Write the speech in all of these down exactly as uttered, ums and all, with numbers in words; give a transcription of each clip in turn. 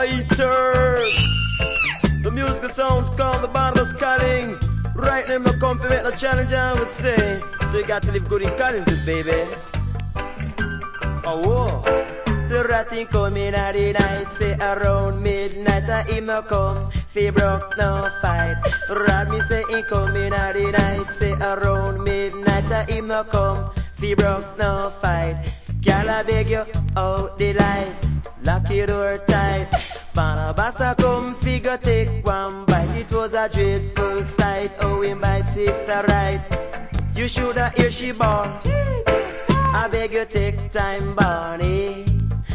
I turn. The musical sounds called the Bardos Collins. Right now, no come to make no challenge, I would say. So you got to live good in Collins, baby. Oh, whoa. So ratting coming at the night, say around midnight, I him no come, fi broke no fight. Rat me say he coming at the night, say around midnight, I him no come, fi broke no fight. Girl, I beg you out the light, lock your door tight. Barnabas a come, figure take one bite. It was a dreadful sight, oh him bite sister right. You shoulda hear she born. I beg you take time, Barney.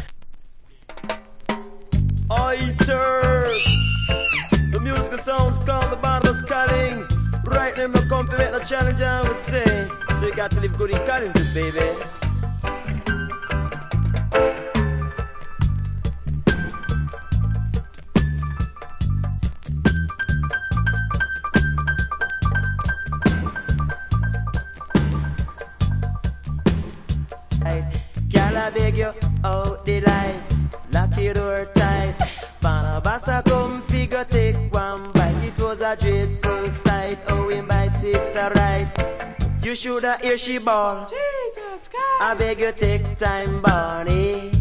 I turn. The musical sounds called the Bardos Collins. Right now, no come to make no challenge, I would say. So you got to live good in Collins, baby. Girl, I beg you out the light, lock your door tight. Barnabas a come, figure take one bite. It was a dreadful sight, oh him bite sister right. You shoulda hear she bawl. Jesus Christ. I beg you take time, Barney.